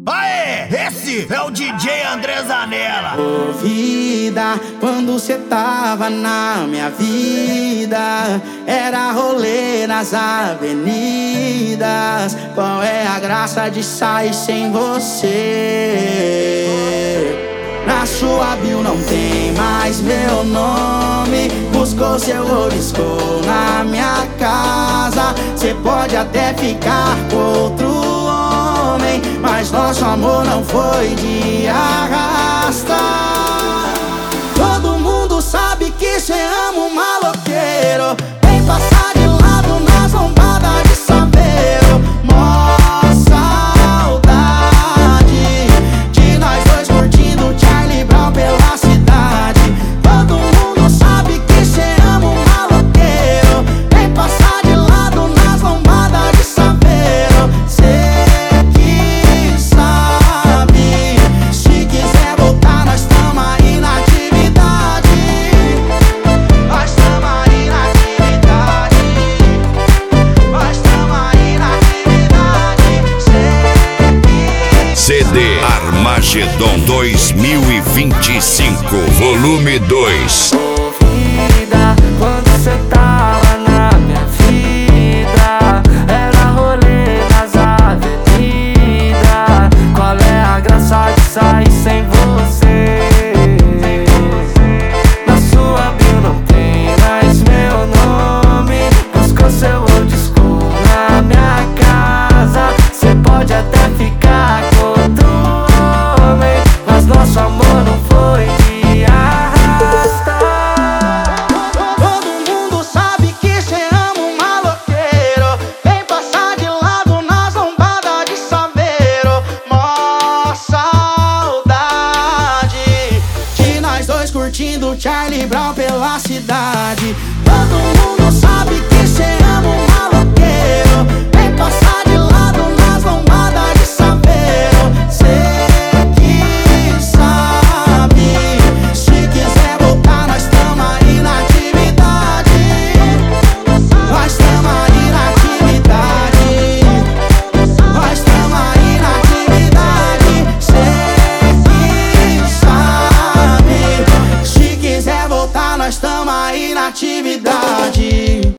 Aê, esse é o DJ André Zanella. Ô vida, quando cê tava na minha vida, era rolê nas avenidas. Qual é a graça de sair sem você? Na sua bio não tem mais meu nome. Buscou seu old school na minha casa. Cê pode até ficar com outro homem, mas nosso amor não foi de arrasta. Todo mundo sabe que cê ama um maloqueiro. Vem passar de lado nas lombadas de saveiro. Mó saudade de nós dois curtindo Charlie Brown pela cidade. Todo mundo sabe que cê ama um maloqueiro. Vem passar de lado nas lombadas de saveiro. Cê que sabe, se quiser voltar nós tamo aí na atividade. Nós tamo aí na atividade. Nós tamo aí na atividade. CD Armagedon 2025, volume 2. Ô vida, quando cê tava na minha vida, era rolê nas avenidas. Qual é a graça de sair sem você? Na sua bio não tem mais meu nome. Buscou seu old school na minha casa. Cê pode até ficar com outro homem, mas nosso amor não foi de arrasta. Todo mundo sabe que cê ama um maloqueiro. Vem passar de lado nas lombadas de saveiro. Mó saudade de nós dois curtindo Charlie Brown pela cidade.